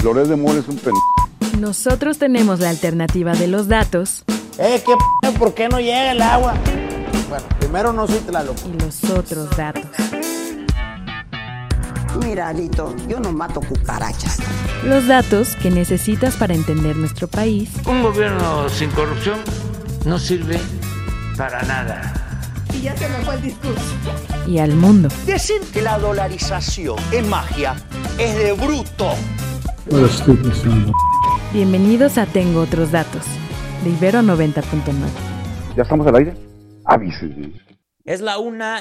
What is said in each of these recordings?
Loret de Mola es un Nosotros tenemos la alternativa de los datos. ¿Por qué no llega el agua? Bueno, primero no soy Tlaloc. Y los otros datos. Mira, Alito, yo no mato cucarachas. Los datos que necesitas para entender nuestro país. Un gobierno sin corrupción no sirve para nada. Y ya se me fue el discurso. Y al mundo. Decir que la dolarización es magia es de bruto. Bienvenidos a Tengo Otros Datos, de Ibero 90.9. ¿Ya estamos al aire? Avísenme. Es la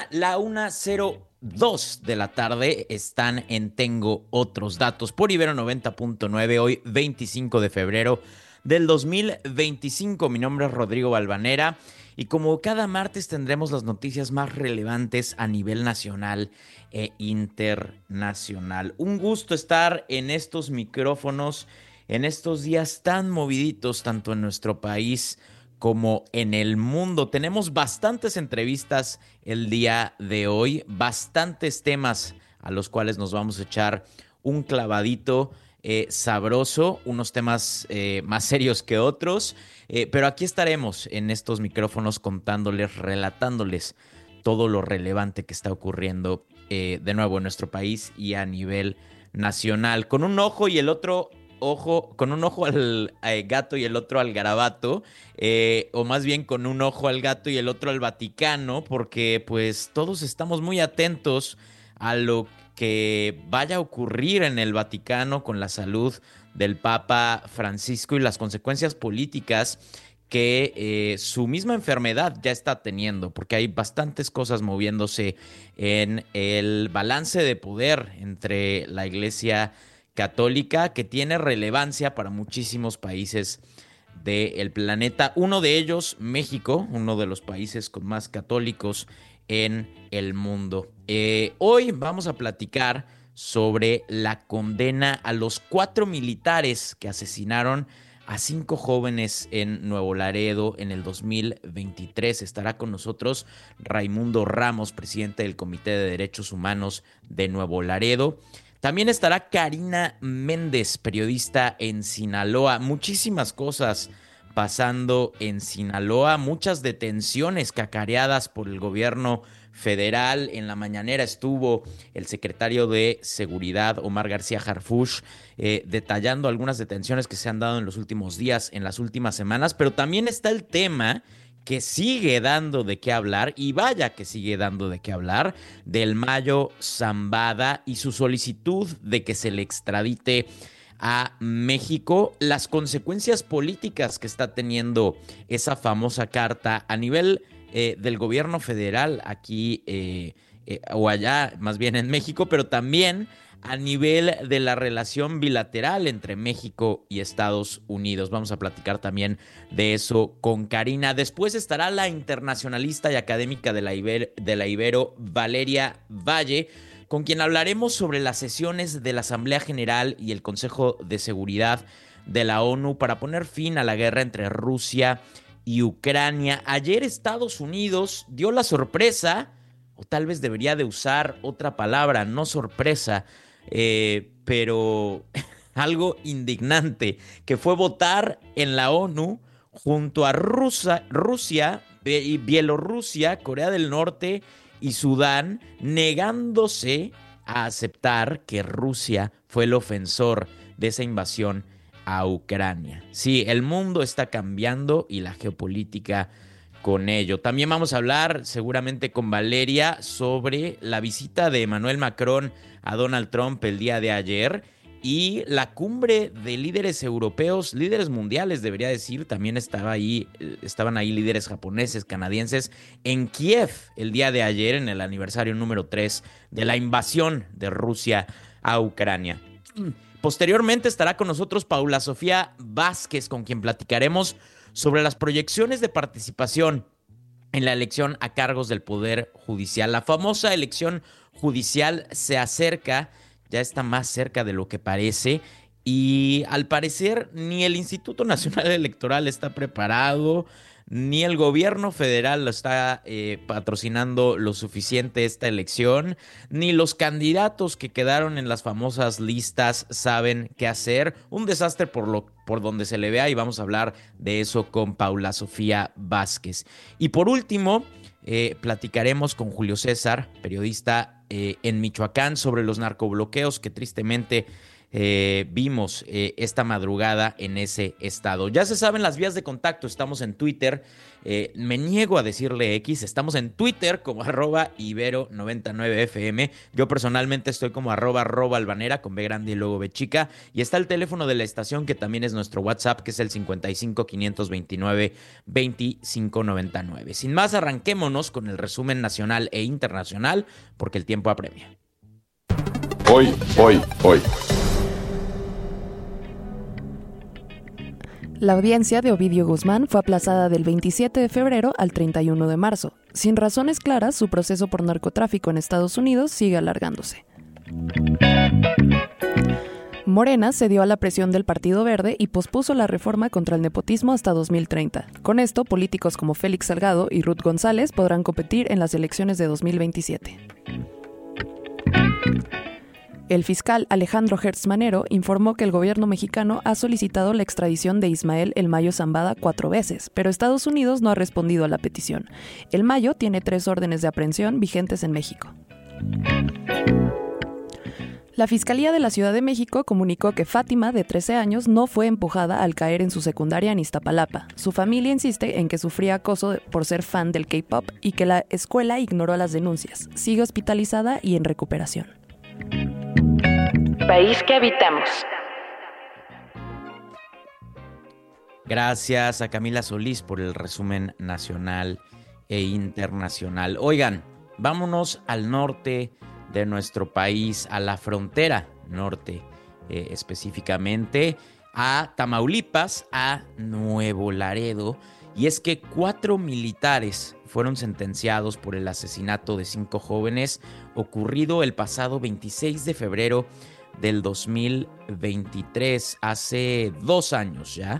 1:02 de la tarde. Están en Tengo Otros Datos por Ibero 90.9, hoy 25 de febrero del 2025. Mi nombre es Rodrigo Balvanera y como cada martes tendremos las noticias más relevantes a nivel nacional e internacional. Un gusto estar en estos micrófonos en estos días tan moviditos, tanto en nuestro país como en el mundo. Tenemos bastantes entrevistas el día de hoy, bastantes temas a los cuales nos vamos a echar un clavadito sabroso, unos temas más serios que otros, pero aquí estaremos en estos micrófonos contándoles, relatándoles todo lo relevante que está ocurriendo de nuevo en nuestro país y a nivel nacional, con un ojo y el otro con un ojo al gato y el otro al garabato, o más bien con un ojo al gato y el otro al Vaticano, porque pues todos estamos muy atentos a lo que vaya a ocurrir en el Vaticano con la salud del Papa Francisco y las consecuencias políticas que su misma enfermedad ya está teniendo, porque hay bastantes cosas moviéndose en el balance de poder entre la Iglesia Católica, que tiene relevancia para muchísimos países del planeta. Uno de ellos, México, uno de los países con más católicos en el mundo. Hoy vamos a platicar sobre la condena a los 4 militares que asesinaron a 5 jóvenes en Nuevo Laredo en el 2023. Estará con nosotros Raimundo Ramos, presidente del Comité de Derechos Humanos de Nuevo Laredo. También estará Karina Méndez, periodista en Sinaloa. Muchísimas cosas pasando en Sinaloa, muchas detenciones cacareadas por el gobierno federal. En la mañanera estuvo el secretario de Seguridad, Omar García Harfuch, detallando algunas detenciones que se han dado en los últimos días, en las últimas semanas, pero también está el tema que sigue dando de qué hablar, y vaya que sigue dando de qué hablar, del Mayo Zambada y su solicitud de que se le extradite a México, las consecuencias políticas que está teniendo esa famosa carta a nivel del gobierno federal aquí o allá, más bien en México, pero también a nivel de la relación bilateral entre México y Estados Unidos. Vamos a platicar también de eso con Karina. Después estará la internacionalista y académica de la Ibero, Valeria Valle, con quien hablaremos sobre las sesiones de la Asamblea General y el Consejo de Seguridad de la ONU para poner fin a la guerra entre Rusia y Ucrania. Ayer Estados Unidos dio la sorpresa, o tal vez debería de usar otra palabra, no sorpresa, pero algo indignante, que fue votar en la ONU junto a Rusia, Bielorrusia, Corea del Norte y Sudán, negándose a aceptar que Rusia fue el ofensor de esa invasión a Ucrania. Sí, el mundo está cambiando y la geopolítica con ello. También vamos a hablar seguramente con Valeria sobre la visita de Emmanuel Macron a Donald Trump el día de ayer y la cumbre de líderes europeos, líderes mundiales debería decir, también estaban ahí líderes japoneses, canadienses en Kiev el día de ayer en el aniversario número 3 de la invasión de Rusia a Ucrania. Posteriormente estará con nosotros Paula Sofía Vázquez, con quien platicaremos sobre las proyecciones de participación en la elección a cargos del Poder Judicial. La famosa elección judicial se acerca, ya está más cerca de lo que parece, y al parecer ni el Instituto Nacional Electoral está preparado, ni el gobierno federal lo está patrocinando lo suficiente esta elección, ni los candidatos que quedaron en las famosas listas saben qué hacer. Un desastre por donde se le vea, y vamos a hablar de eso con Paula Sofía Vázquez. Y por último, platicaremos con Julio César, periodista en Michoacán, sobre los narcobloqueos que tristemente vimos esta madrugada en ese estado. Ya se saben las vías de contacto, estamos en Twitter, me niego a decirle X, estamos en Twitter como @Ibero99FM, yo personalmente estoy como @Albanera con B grande y luego B chica, y está el teléfono de la estación que también es nuestro WhatsApp, que es el 55 529 2599. Sin más, arranquémonos con el resumen nacional e internacional, porque el tiempo apremia. Hoy. La audiencia de Ovidio Guzmán fue aplazada del 27 de febrero al 31 de marzo. Sin razones claras, su proceso por narcotráfico en Estados Unidos sigue alargándose. Morena cedió a la presión del Partido Verde y pospuso la reforma contra el nepotismo hasta 2030. Con esto, políticos como Félix Salgado y Ruth González podrán competir en las elecciones de 2027. El fiscal Alejandro Gertz Manero informó que el gobierno mexicano ha solicitado la extradición de Ismael El Mayo Zambada 4 veces, pero Estados Unidos no ha respondido a la petición. El Mayo tiene 3 órdenes de aprehensión vigentes en México. La Fiscalía de la Ciudad de México comunicó que Fátima, de 13 años, no fue empujada al caer en su secundaria en Iztapalapa. Su familia insiste en que sufría acoso por ser fan del K-pop y que la escuela ignoró las denuncias. Sigue hospitalizada y en recuperación. País que habitamos. Gracias a Camila Solís por el resumen nacional e internacional. Oigan, vámonos al norte de nuestro país, a la frontera norte, específicamente a Tamaulipas, a Nuevo Laredo. Y es que 4 militares fueron sentenciados por el asesinato de 5 jóvenes ocurrido el pasado 26 de febrero del 2023, hace 2 años ya.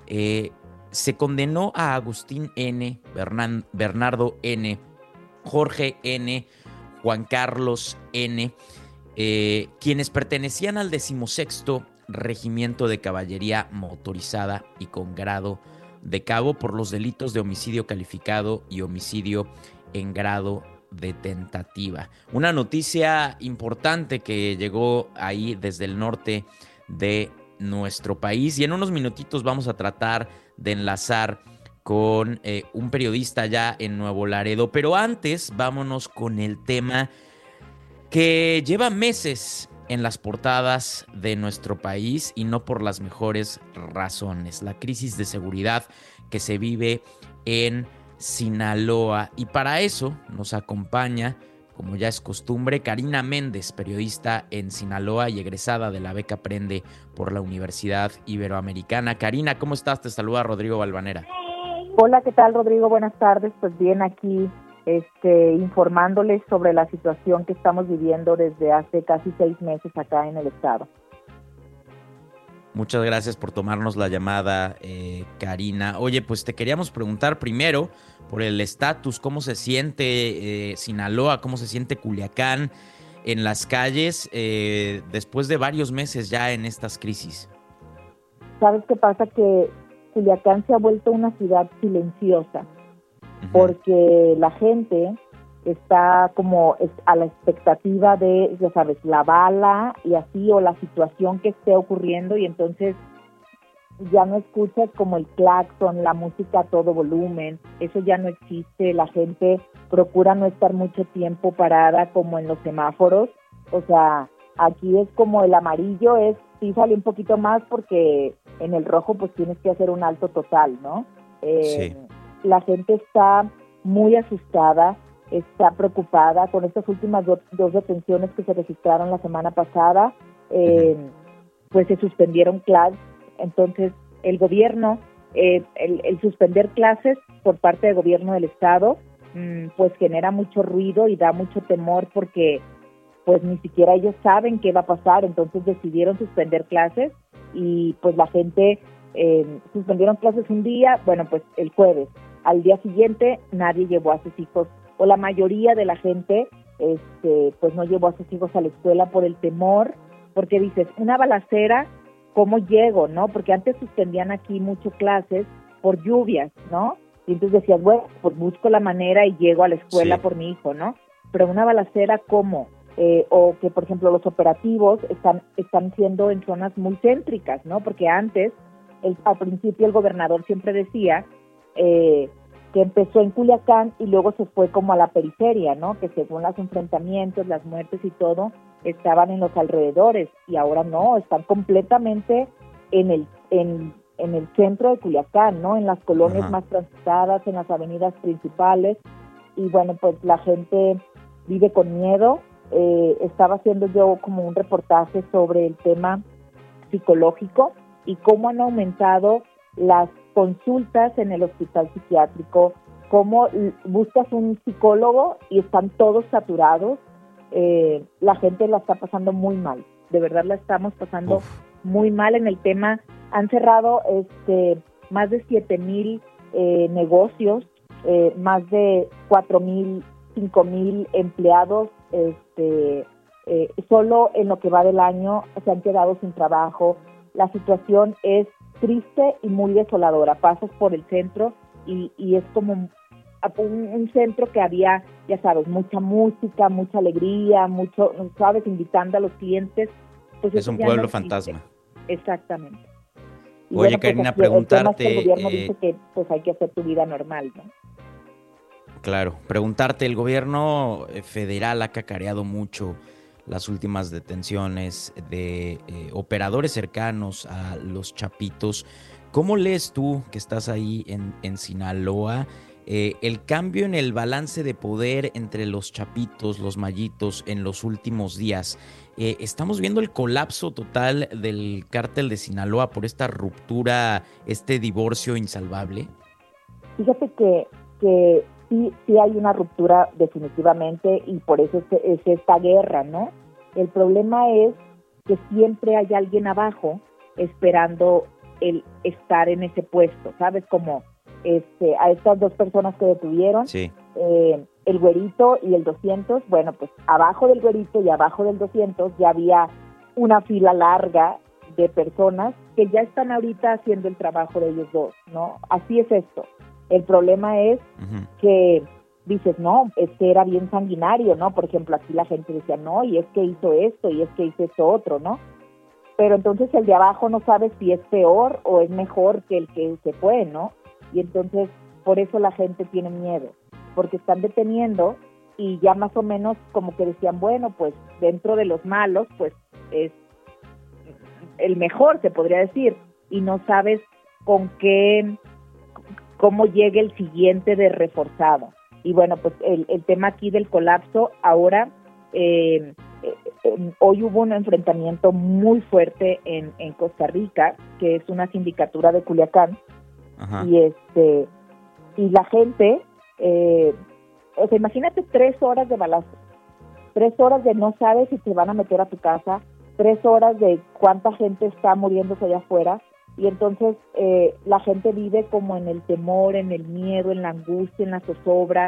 Se condenó a Agustín N., Bernardo N., Jorge N., Juan Carlos N., quienes pertenecían al 16º Regimiento de Caballería Motorizada y con grado de cabo por los delitos de homicidio calificado y homicidio en grado de tentativa. Una noticia importante que llegó ahí desde el norte de nuestro país, y en unos minutitos vamos a tratar de enlazar con un periodista ya en Nuevo Laredo, pero antes vámonos con el tema que lleva meses en las portadas de nuestro país y no por las mejores razones: la crisis de seguridad que se vive en Sinaloa. Y para eso nos acompaña, como ya es costumbre, Karina Méndez, periodista en Sinaloa y egresada de la beca Aprende por la Universidad Iberoamericana. Karina, ¿cómo estás? Te saluda Rodrigo Balvanera. Hola, ¿qué tal, Rodrigo? Buenas tardes. Pues bien, aquí informándoles sobre la situación que estamos viviendo desde hace casi 6 meses acá en el estado. Muchas gracias por tomarnos la llamada, Karina. Oye, pues te queríamos preguntar primero por el estatus, cómo se siente Sinaloa, cómo se siente Culiacán en las calles después de varios meses ya en estas crisis. ¿Sabes qué pasa? Que Culiacán se ha vuelto una ciudad silenciosa, porque la gente está como a la expectativa de, ya sabes, la bala y así, o la situación que esté ocurriendo, y entonces ya no escuchas como el claxon, la música a todo volumen, eso ya no existe. La gente procura no estar mucho tiempo parada como en los semáforos, o sea, aquí es como el amarillo sí sale un poquito más porque en el rojo pues tienes que hacer un alto total, ¿no? Sí. La gente está muy asustada, está preocupada con estas últimas dos detenciones que se registraron la semana pasada. Pues se suspendieron clases, entonces el gobierno, el suspender clases por parte del gobierno del estado, pues genera mucho ruido y da mucho temor porque pues ni siquiera ellos saben qué va a pasar, entonces decidieron suspender clases y pues la gente suspendieron clases un día, bueno, pues el jueves, al día siguiente nadie llevó a sus hijos, o la mayoría de la gente pues no llevó a sus hijos a la escuela por el temor, porque dices, una balacera, ¿cómo llego, no? Porque antes suspendían aquí mucho clases por lluvias, ¿no? Y entonces decías, bueno, pues busco la manera y llego a la escuela por mi hijo, ¿no? Pero una balacera, ¿cómo? O que, por ejemplo, los operativos están siendo en zonas muy céntricas, ¿no? Porque antes, al principio, el gobernador siempre decía que empezó en Culiacán y luego se fue como a la periferia, ¿no? Que según los enfrentamientos, las muertes y todo, estaban en los alrededores, y ahora no, están completamente en el centro de Culiacán, ¿no? En las colonias más transitadas, en las avenidas principales, y bueno, pues la gente vive con miedo. Estaba haciendo yo como un reportaje sobre el tema psicológico y cómo han aumentado las consultas en el hospital psiquiátrico, cómo buscas un psicólogo y están todos saturados. La gente la está pasando muy mal, de verdad la estamos pasando muy mal en el tema. Han cerrado más de 7,000 negocios, más de 4,000, 5,000 empleados, solo en lo que va del año se han quedado sin trabajo. La situación es triste y muy desoladora. Pasas por el centro y es como un centro que había, ya sabes, mucha música, mucha alegría, mucho, sabes, invitando a los clientes. Pues es un pueblo fantasma. Exactamente. Y oye, bueno, Karina, pues, preguntarte... el gobierno dice que pues hay que hacer tu vida normal, ¿no? Claro, preguntarte, el gobierno federal ha cacareado mucho las últimas detenciones de operadores cercanos a los chapitos. ¿Cómo lees tú, que estás ahí en Sinaloa, el cambio en el balance de poder entre los chapitos, los mallitos en los últimos días? ¿Estamos viendo el colapso total del cártel de Sinaloa por esta ruptura, este divorcio insalvable? Fíjate que sí hay una ruptura definitivamente, y por eso es esta guerra, ¿no? El problema es que siempre hay alguien abajo esperando el estar en ese puesto, ¿sabes? Como a estas dos personas que detuvieron, el güerito y el 200, bueno, pues abajo del güerito y abajo del 200 ya había una fila larga de personas que ya están ahorita haciendo el trabajo de ellos dos, ¿no? Así es esto. El problema es que dices, no, era bien sanguinario, ¿no? Por ejemplo, aquí la gente decía, no, y es que hizo esto, y es que hizo esto otro, ¿no? Pero entonces el de abajo no sabe si es peor o es mejor que el que se fue, ¿no? Y entonces, por eso la gente tiene miedo, porque están deteniendo y ya más o menos como que decían, bueno, pues dentro de los malos, pues es el mejor, se podría decir, y no sabes cómo llegue el siguiente de reforzado. Y bueno, pues el tema aquí del colapso, ahora, hoy hubo un enfrentamiento muy fuerte en Costa Rica, que es una sindicatura de Culiacán. Ajá. Y la gente, o sea, imagínate 3 horas de balazos, 3 horas de no sabes si te van a meter a tu casa, 3 horas de cuánta gente está muriéndose allá afuera. Y entonces la gente vive como en el temor, en el miedo, en la angustia, en la zozobra.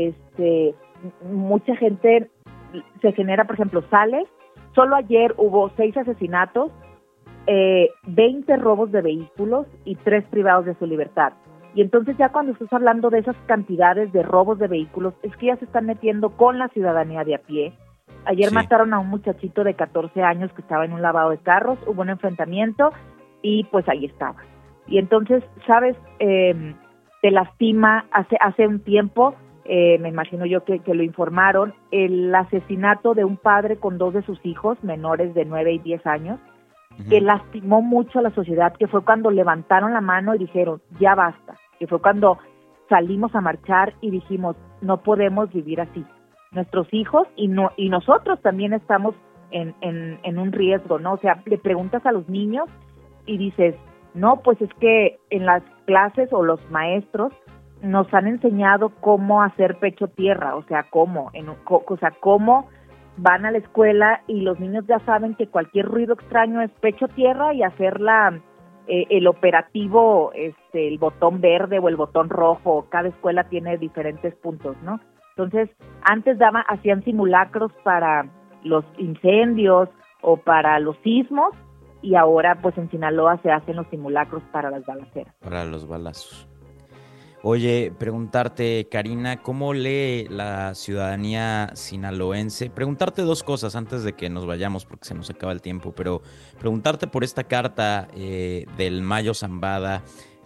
Mucha gente se genera, por ejemplo, sales. Solo ayer hubo 6 asesinatos, 20 robos de vehículos y 3 privados de su libertad. Y entonces ya cuando estás hablando de esas cantidades de robos de vehículos, es que ya se están metiendo con la ciudadanía de a pie. Ayer mataron a un muchachito de 14 años que estaba en un lavado de carros, hubo un enfrentamiento y pues ahí estaba. Y entonces, ¿sabes? Te lastima. Hace un tiempo, me imagino yo que lo informaron, el asesinato de un padre con 2 de sus hijos, menores de 9 y 10 años, que lastimó mucho a la sociedad, que fue cuando levantaron la mano y dijeron, ya basta, que fue cuando salimos a marchar y dijimos, no podemos vivir así. Nuestros hijos y nosotros también estamos en un riesgo, ¿no? O sea, le preguntas a los niños y dices, no, pues es que en las clases o los maestros nos han enseñado cómo hacer pecho tierra, o sea, cómo van a la escuela y los niños ya saben que cualquier ruido extraño es pecho tierra y hacer el operativo, el botón verde o el botón rojo, cada escuela tiene diferentes puntos, ¿no? Entonces, antes hacían simulacros para los incendios o para los sismos, y ahora pues en Sinaloa se hacen los simulacros para las balaceras. Para los balazos. Oye, preguntarte, Karina, ¿cómo lee la ciudadanía sinaloense? Preguntarte dos cosas antes de que nos vayamos porque se nos acaba el tiempo, pero preguntarte por esta carta del Mayo Zambada,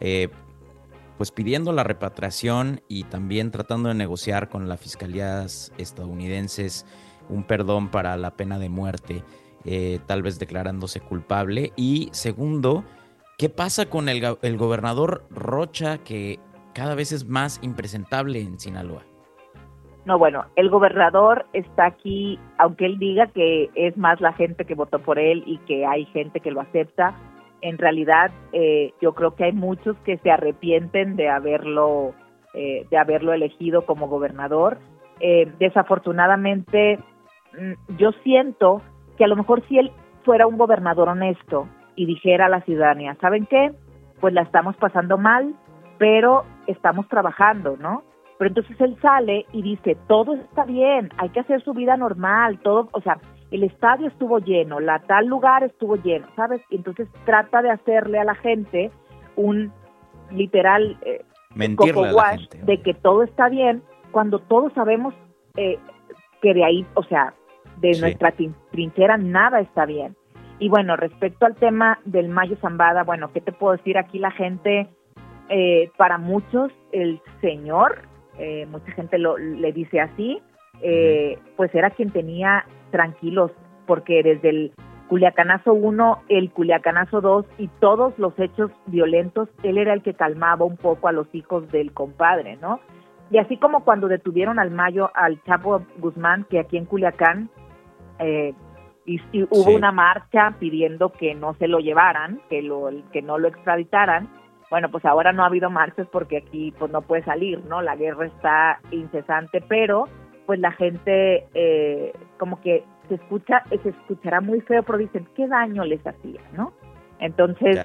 pues pidiendo la repatriación y también tratando de negociar con las fiscalías estadounidenses un perdón para la pena de muerte, tal vez declarándose culpable. Y segundo, ¿qué pasa con el gobernador Rocha, que cada vez es más impresentable en Sinaloa? No, bueno, el gobernador está aquí, aunque él diga que es más la gente que votó por él y que hay gente que lo acepta, en realidad yo creo que hay muchos que se arrepienten de haberlo elegido como gobernador. Desafortunadamente, yo siento que a lo mejor si él fuera un gobernador honesto y dijera a la ciudadanía, ¿saben qué? Pues la estamos pasando mal, pero estamos trabajando, ¿no? Pero entonces él sale y dice, todo está bien, hay que hacer su vida normal, todo, o sea, el estadio estuvo lleno, tal lugar estuvo lleno, ¿sabes? Y entonces trata de hacerle a la gente un literal mentirle a la gente, de que todo está bien, cuando todos sabemos que de ahí, o sea, de nuestra trinchera nada está bien. Y bueno, respecto al tema del Mayo Zambada, bueno, ¿qué te puedo decir? Aquí la gente, para muchos, el señor, mucha gente le dice así, pues era quien tenía tranquilos, porque desde el Culiacanazo 1, el Culiacanazo 2 y todos los hechos violentos, él era el que calmaba un poco a los hijos del compadre, ¿no? Y así como cuando detuvieron al Chapo Guzmán, que aquí en Culiacán y hubo una marcha pidiendo que no se lo llevaran, que no lo extraditaran. Bueno, pues ahora no ha habido marchas porque aquí pues no puede salir, ¿no? La guerra está incesante, pero pues la gente como que se escuchará muy feo, pero dicen, ¿qué daño les hacía, no? Entonces,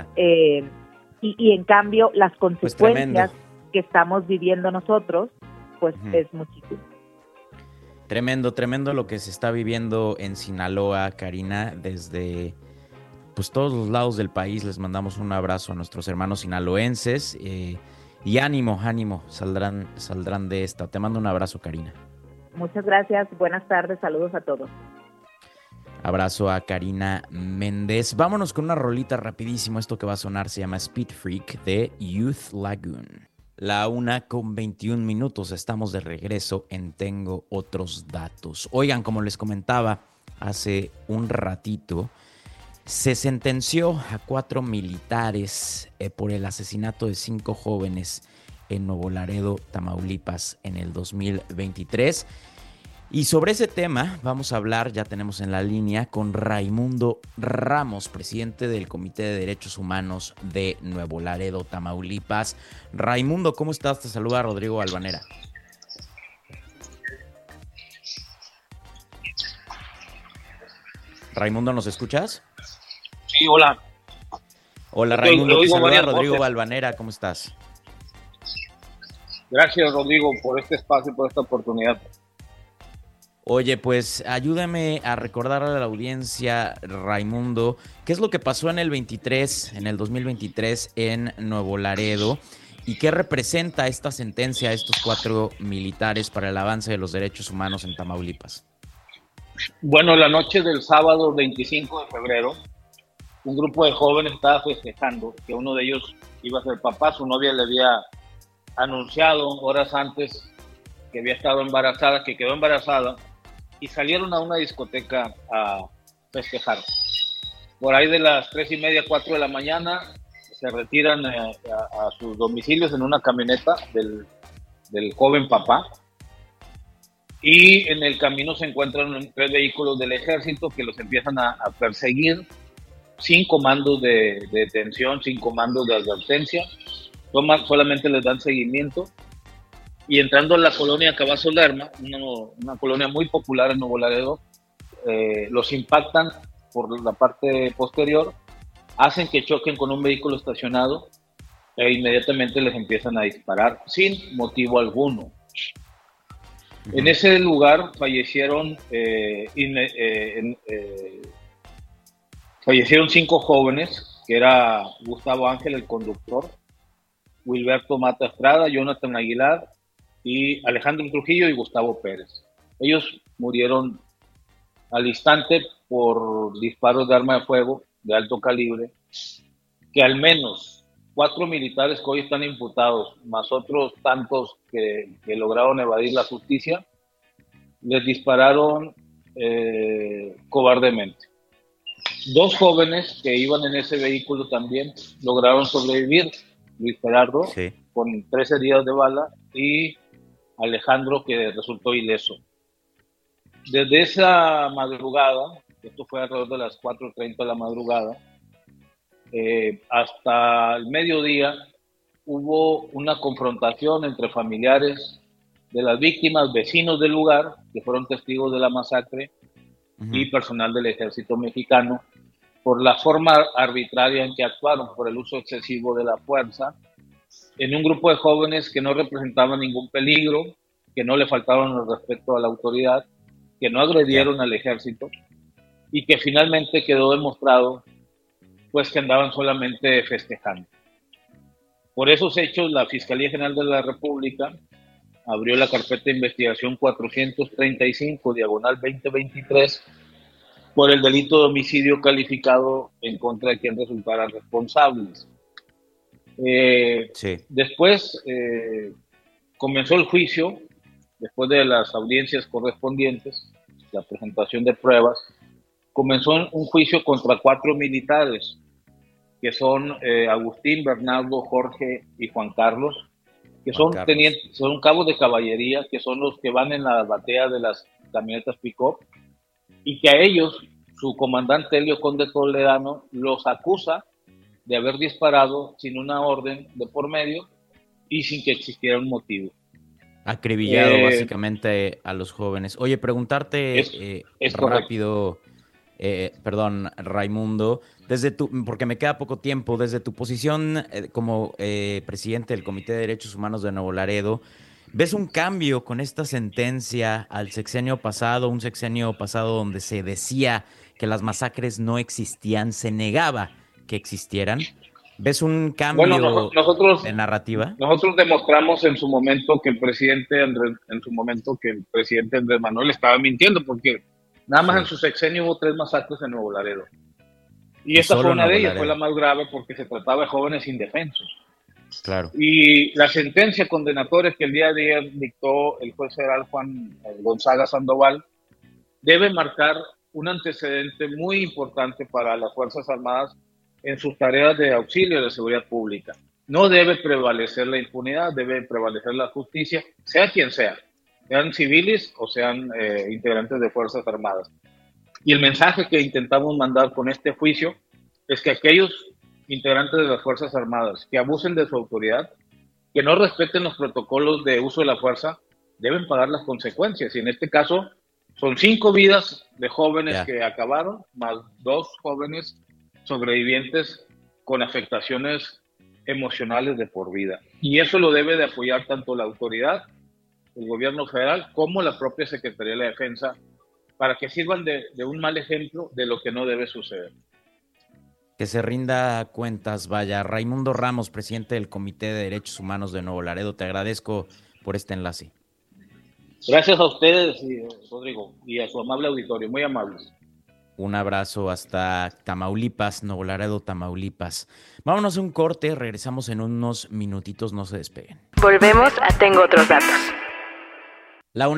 y en cambio, las consecuencias que estamos viviendo nosotros, pues es muchísimo. Tremendo lo que se está viviendo en Sinaloa, Karina, desde pues todos los lados del país. Les mandamos un abrazo a nuestros hermanos sinaloenses y ánimo, saldrán de esta. Te mando un abrazo, Karina. Muchas gracias, buenas tardes, saludos a todos. Abrazo a Karina Méndez. Vámonos con una rolita rapidísimo. Esto que va a sonar se llama Speed Freak de Youth Lagoon. La 1:21. Estamos de regreso en Tengo Otros Datos. Oigan, como les comentaba hace un ratito, se sentenció a 4 militares por el asesinato de 5 jóvenes en Nuevo Laredo, Tamaulipas, en el 2023. Y sobre ese tema vamos a hablar, ya tenemos en la línea, con Raimundo Ramos, presidente del Comité de Derechos Humanos de Nuevo Laredo, Tamaulipas. Raimundo, ¿cómo estás? Te saluda Rodrigo Balvanera. Raimundo, ¿nos escuchas? Sí, hola. Hola, Raimundo, te saluda Rodrigo Balvanera, ¿cómo estás? Gracias, Rodrigo, por este espacio, por esta oportunidad. Oye, pues ayúdame a recordar a la audiencia, Raimundo, qué es lo que pasó en el 2023 en Nuevo Laredo y qué representa esta sentencia a estos 4 militares para el avance de los derechos humanos en Tamaulipas. Bueno, la noche del sábado 25 de febrero, un grupo de jóvenes estaba festejando que uno de ellos iba a ser papá. Su novia le había anunciado horas antes que había estado embarazada, que quedó embarazada, y salieron a una discoteca a festejar. Por ahí de las 3:30, 4 de la mañana, se retiran a sus domicilios en una camioneta del joven papá, y en el camino se encuentran 3 vehículos del ejército que los empiezan a perseguir sin comandos de detención, sin comandos de advertencia, solamente les dan seguimiento. Y entrando a la colonia Cavazo Lerma, una colonia muy popular en Nuevo Laredo, los impactan por la parte posterior hacen que choquen con un vehículo estacionado e inmediatamente les empiezan a disparar sin motivo alguno. En ese lugar fallecieron 5 jóvenes, que era Gustavo Ángel, el conductor, Wilberto Mata Estrada, Jonathan Aguilar y Alejandro Trujillo y Gustavo Pérez. Ellos murieron al instante por disparos de arma de fuego de alto calibre, que al menos 4 militares que hoy están imputados, más otros tantos que lograron evadir la justicia, les dispararon cobardemente. 2 jóvenes que iban en ese vehículo también lograron sobrevivir, Luis Gerardo, sí, con 3 heridas de bala, y Alejandro, que resultó ileso. Desde esa madrugada, esto fue alrededor de las 4:30 de la madrugada, hasta el mediodía hubo una confrontación entre familiares de las víctimas, vecinos del lugar, que fueron testigos de la masacre, y personal del ejército mexicano, por la forma arbitraria en que actuaron, por el uso excesivo de la fuerza, en un grupo de jóvenes que no representaban ningún peligro, que no le faltaron el respeto a la autoridad, que no agredieron al ejército, y que finalmente quedó demostrado pues que andaban solamente festejando. Por esos hechos, la Fiscalía General de la República abrió la carpeta de investigación 435/2023 por el delito de homicidio calificado en contra de quien resultara responsables. Después comenzó el juicio, después de las audiencias correspondientes, la presentación de pruebas, comenzó un juicio contra 4 militares, que son Agustín, Bernardo, Jorge y Juan Carlos, que son cabos de caballería, que son los que van en la batea de las camionetas pick-up, y que a ellos, su comandante Helio Conde Toledano, los acusa de haber disparado sin una orden de por medio y sin que existiera un motivo. Acribillado básicamente a los jóvenes. Oye, preguntarte rápido, perdón, Raimundo, porque me queda poco tiempo, desde tu posición como presidente del Comité de Derechos Humanos de Nuevo Laredo, ¿ves un cambio con esta sentencia al sexenio pasado, un sexenio pasado donde se decía que las masacres no existían, se negaba que existieran? ¿Ves un cambio de narrativa? Nosotros demostramos en su momento que el presidente Andrés Manuel estaba mintiendo, porque nada más en su sexenio hubo 3 masacres en Nuevo Laredo. Y esta fue una de ellas, fue la más grave porque se trataba de jóvenes indefensos. Claro. Y la sentencia condenatoria que el día de ayer dictó el juez federal Juan Gonzaga Sandoval debe marcar un antecedente muy importante para las Fuerzas Armadas en sus tareas de auxilio de seguridad pública. No debe prevalecer la impunidad, debe prevalecer la justicia, sea quien sea, sean civiles o sean integrantes de Fuerzas Armadas. Y el mensaje que intentamos mandar con este juicio es que aquellos integrantes de las Fuerzas Armadas que abusen de su autoridad, que no respeten los protocolos de uso de la fuerza, deben pagar las consecuencias. Y en este caso son 5 vidas de jóvenes que acabaron, más 2 jóvenes sobrevivientes con afectaciones emocionales de por vida. Y eso lo debe de apoyar tanto la autoridad, el gobierno federal, como la propia Secretaría de la Defensa, para que sirvan de un mal ejemplo de lo que no debe suceder. Que se rinda cuentas, vaya. Raimundo Ramos, presidente del Comité de Derechos Humanos de Nuevo Laredo, te agradezco por este enlace. Gracias a ustedes, Rodrigo, y a su amable auditorio, muy amables. Un abrazo hasta Tamaulipas, Nuevo Laredo, Tamaulipas. Vámonos a un corte, regresamos en unos minutitos, no se despeguen. Volvemos a Tengo Otros Datos. La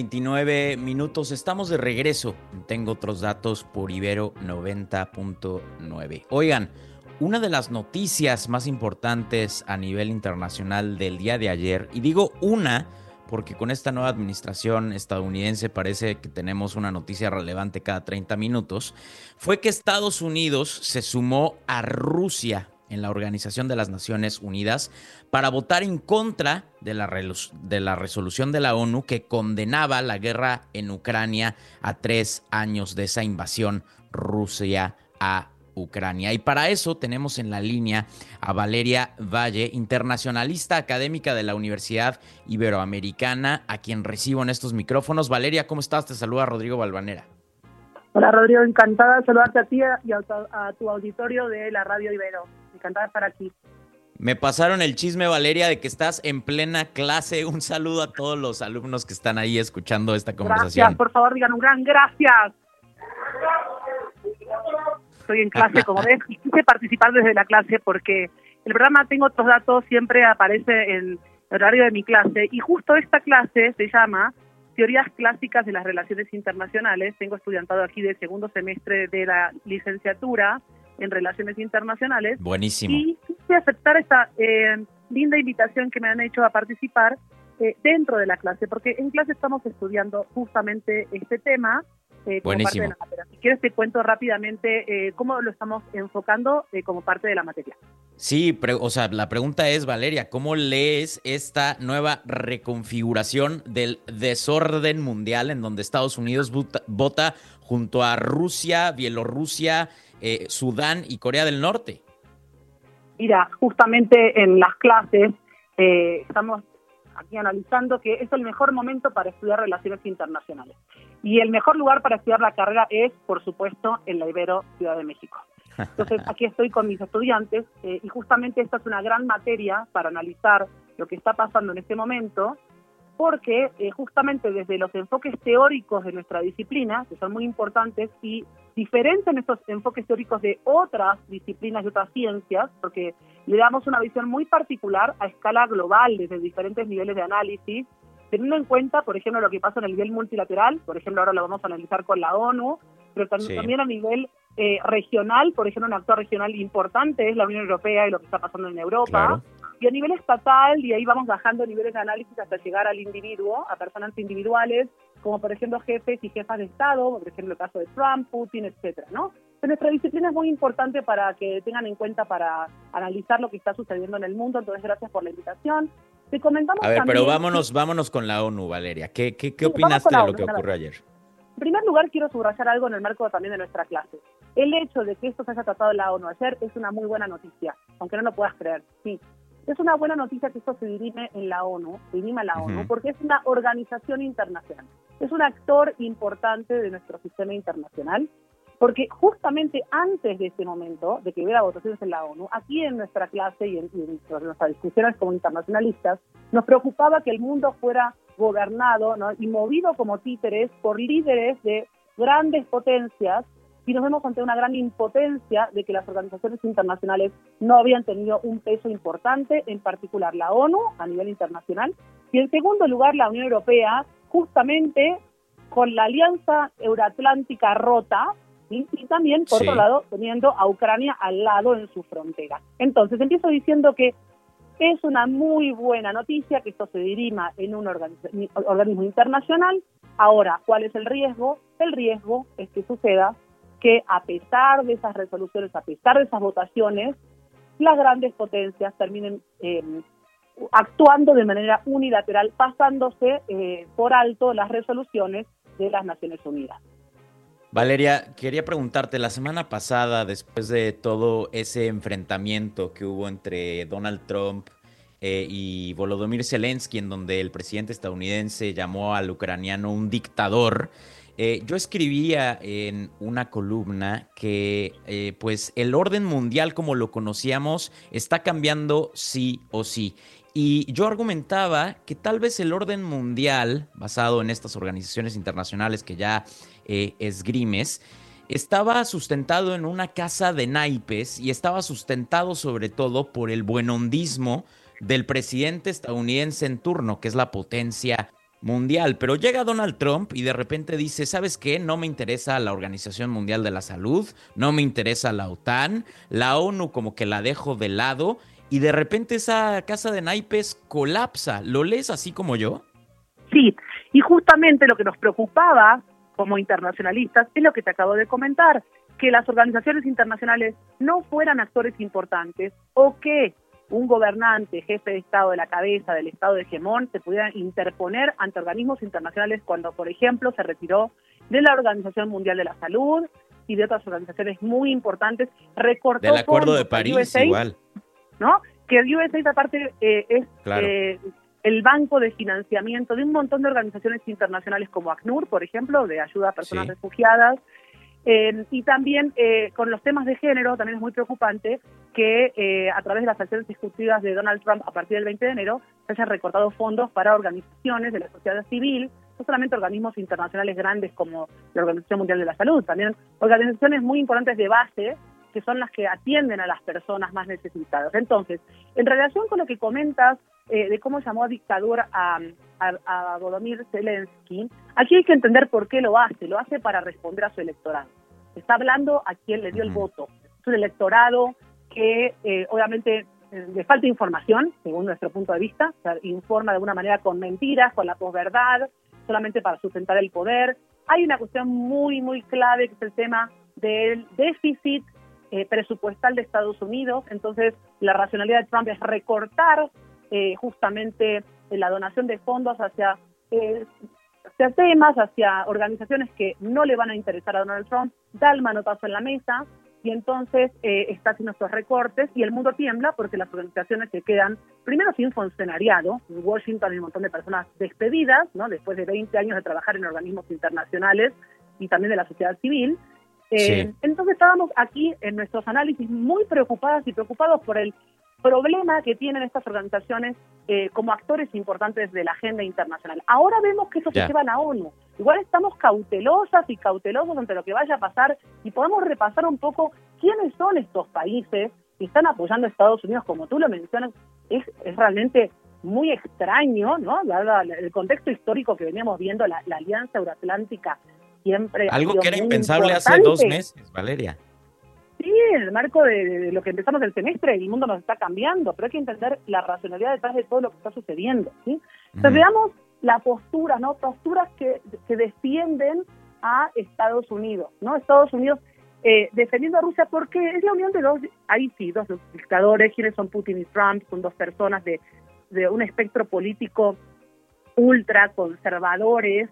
1:29, estamos de regreso. Tengo Otros Datos por Ibero 90.9. Oigan, una de las noticias más importantes a nivel internacional del día de ayer, y digo una porque con esta nueva administración estadounidense parece que tenemos una noticia relevante cada 30 minutos, fue que Estados Unidos se sumó a Rusia en la Organización de las Naciones Unidas para votar en contra de la resolución de la ONU que condenaba la guerra en Ucrania a 3 años de esa invasión Rusia a Ucrania. Y para eso tenemos en la línea a Valeria Valle, internacionalista académica de la Universidad Iberoamericana, a quien recibo en estos micrófonos. Valeria, ¿cómo estás? Te saluda Rodrigo Valvanera. Hola Rodrigo, encantada de saludarte a ti y a tu auditorio de la Radio Ibero. Encantada de estar aquí. Me pasaron el chisme, Valeria, de que estás en plena clase. Un saludo a todos los alumnos que están ahí escuchando esta conversación. Gracias, por favor, digan un gran gracias. Estoy en clase, como ves, y quise participar desde la clase porque el programa Tengo Otros Datos siempre aparece en el horario de mi clase, y justo esta clase se llama Teorías Clásicas de las Relaciones Internacionales. Tengo estudiantado aquí del segundo semestre de la licenciatura en Relaciones Internacionales. Buenísimo. Y quise aceptar esta linda invitación que me han hecho a participar dentro de la clase, porque en clase estamos estudiando justamente este tema como parte de la materia. Si quieres te cuento rápidamente cómo lo estamos enfocando como parte de la materia. Sí, la pregunta es, Valeria, ¿cómo lees esta nueva reconfiguración del desorden mundial en donde Estados Unidos vota junto a Rusia, Bielorrusia, Sudán y Corea del Norte? Mira, justamente en las clases estamos aquí analizando que es el mejor momento para estudiar relaciones internacionales. Y el mejor lugar para estudiar la carrera es, por supuesto, en la Ibero Ciudad de México. Entonces, aquí estoy con mis estudiantes y justamente esta es una gran materia para analizar lo que está pasando en este momento, porque justamente desde los enfoques teóricos de nuestra disciplina, que son muy importantes y diferentes estos enfoques teóricos de otras disciplinas y otras ciencias, porque le damos una visión muy particular a escala global desde diferentes niveles de análisis, teniendo en cuenta, por ejemplo, lo que pasa en el nivel multilateral. Por ejemplo, ahora lo vamos a analizar con la ONU, pero también a nivel regional. Por ejemplo, un actor regional importante es la Unión Europea y lo que está pasando en Europa. Claro. Y a nivel estatal, y ahí vamos bajando niveles de análisis hasta llegar al individuo, a personas individuales, como por ejemplo jefes y jefas de Estado, por ejemplo el caso de Trump, Putin, etcétera, ¿no? Pero nuestra disciplina es muy importante para que tengan en cuenta para analizar lo que está sucediendo en el mundo. Entonces, gracias por la invitación. Te comentamos. A ver, también, pero vámonos con la ONU, Valeria. ¿Qué opinaste de lo que ocurrió ayer? En primer lugar, quiero subrayar algo en el marco también de nuestra clase. El hecho de que esto se haya tratado en la ONU ayer es una muy buena noticia, aunque no lo puedas creer. Sí, es una buena noticia que esto se dirime en la ONU, porque es una organización internacional. Es un actor importante de nuestro sistema internacional, porque justamente antes de este momento, de que hubiera votaciones en la ONU, aquí en nuestra clase y en nuestras discusiones como internacionalistas, nos preocupaba que el mundo fuera gobernado, ¿no?, y movido como títeres por líderes de grandes potencias, y nos vemos ante una gran impotencia de que las organizaciones internacionales no habían tenido un peso importante, en particular la ONU a nivel internacional, y en segundo lugar la Unión Europea, justamente con la alianza euroatlántica rota, ¿sí?, y también, por otro lado, teniendo a Ucrania al lado en su frontera. Entonces, empiezo diciendo que es una muy buena noticia que esto se dirima en un organismo internacional. Ahora, ¿cuál es el riesgo? El riesgo es que suceda que a pesar de esas resoluciones, a pesar de esas votaciones, las grandes potencias terminen actuando de manera unilateral, pasándose por alto las resoluciones de las Naciones Unidas. Valeria, quería preguntarte, la semana pasada, después de todo ese enfrentamiento que hubo entre Donald Trump y Volodymyr Zelensky, en donde el presidente estadounidense llamó al ucraniano un dictador, yo escribía en una columna que pues el orden mundial como lo conocíamos está cambiando sí o sí. Y yo argumentaba que tal vez el orden mundial, basado en estas organizaciones internacionales que ya esgrimes, estaba sustentado en una casa de naipes y estaba sustentado sobre todo por el buenondismo del presidente estadounidense en turno, que es la potencia mundial. Pero llega Donald Trump y de repente dice, ¿sabes qué? No me interesa la Organización Mundial de la Salud, no me interesa la OTAN, la ONU como que la dejo de lado, y de repente esa casa de naipes colapsa. ¿Lo lees así como yo? Sí, y justamente lo que nos preocupaba como internacionalistas es lo que te acabo de comentar, que las organizaciones internacionales no fueran actores importantes o que un gobernante, jefe de Estado de la cabeza del Estado hegemón, se pudiera interponer ante organismos internacionales cuando, por ejemplo, se retiró de la Organización Mundial de la Salud, y de otras organizaciones muy importantes. Recortó del Acuerdo fondos de París, USAID, igual. ¿no? Que el USAID aparte es Claro. el banco de financiamiento de un montón de organizaciones internacionales como ACNUR, por ejemplo, de ayuda a personas refugiadas. Y también con los temas de género también es muy preocupante que a través de las acciones ejecutivas de Donald Trump a partir del 20 de enero se hayan recortado fondos para organizaciones de la sociedad civil, no solamente organismos internacionales grandes como la Organización Mundial de la Salud, también organizaciones muy importantes de base que son las que atienden a las personas más necesitadas. Entonces, en relación con lo que comentas de cómo llamó a dictadura a Volodymyr Zelensky, aquí hay que entender por qué lo hace para responder a su electorado. Está hablando a quien le dio el voto. Es un electorado que obviamente le falta información, según nuestro punto de vista, o sea, informa de una manera con mentiras, con la posverdad, solamente para sustentar el poder. Hay una cuestión muy, muy clave que es el tema del déficit presupuestal de Estados Unidos. Entonces, la racionalidad de Trump es recortar justamente la donación de fondos hacia temas, hacia organizaciones que no le van a interesar a Donald Trump, da el manotazo en la mesa y entonces está haciendo estos recortes y el mundo tiembla porque las organizaciones se quedan primero sin funcionariado. En Washington hay un montón de personas despedidas, ¿no? Después de 20 años de trabajar en organismos internacionales y también de la sociedad civil. Sí. Entonces estábamos aquí en nuestros análisis muy preocupadas y preocupados por el problema que tienen estas organizaciones como actores importantes de la agenda internacional. Ahora vemos que eso se lleva a la ONU. Igual estamos cautelosas y cautelosos ante lo que vaya a pasar y podemos repasar un poco quiénes son estos países que están apoyando a Estados Unidos, como tú lo mencionas. Es realmente muy extraño, ¿no? El contexto histórico que veníamos viendo, la Alianza Euroatlántica siempre... Algo que era impensable hace 2 meses, Valeria. Sí, en el marco de lo que empezamos el semestre, el mundo nos está cambiando, pero hay que entender la racionalidad detrás de todo lo que está sucediendo, ¿sí? Entonces veamos la postura, ¿no? Posturas que defienden a Estados Unidos, ¿no? Estados Unidos defendiendo a Rusia porque es la unión de dos dictadores. ¿Quiénes son Putin y Trump? Son dos personas de un espectro político ultra conservadores,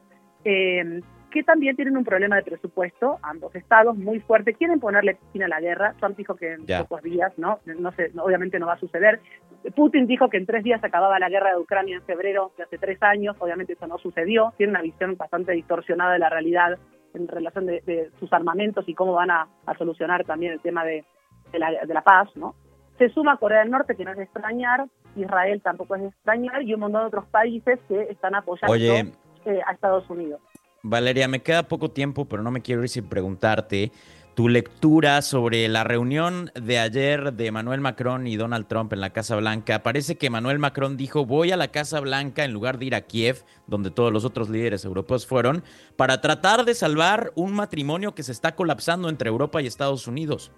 que también tienen un problema de presupuesto, ambos estados, muy fuerte. Quieren ponerle fin a la guerra. Trump dijo que en pocos días, ¿no? Obviamente no va a suceder. Putin dijo que en 3 días se acababa la guerra de Ucrania en febrero de hace 3 años. Obviamente eso no sucedió. Tiene una visión bastante distorsionada de la realidad en relación de sus armamentos y cómo van a solucionar también el tema de la paz, ¿no? Se suma Corea del Norte, que no es de extrañar, Israel tampoco es de extrañar, y un montón de otros países que están apoyando a Estados Unidos. Valeria, me queda poco tiempo, pero no me quiero ir sin preguntarte tu lectura sobre la reunión de ayer de Emmanuel Macron y Donald Trump en la Casa Blanca. Parece que Emmanuel Macron dijo: voy a la Casa Blanca en lugar de ir a Kiev, donde todos los otros líderes europeos fueron, para tratar de salvar un matrimonio que se está colapsando entre Europa y Estados Unidos.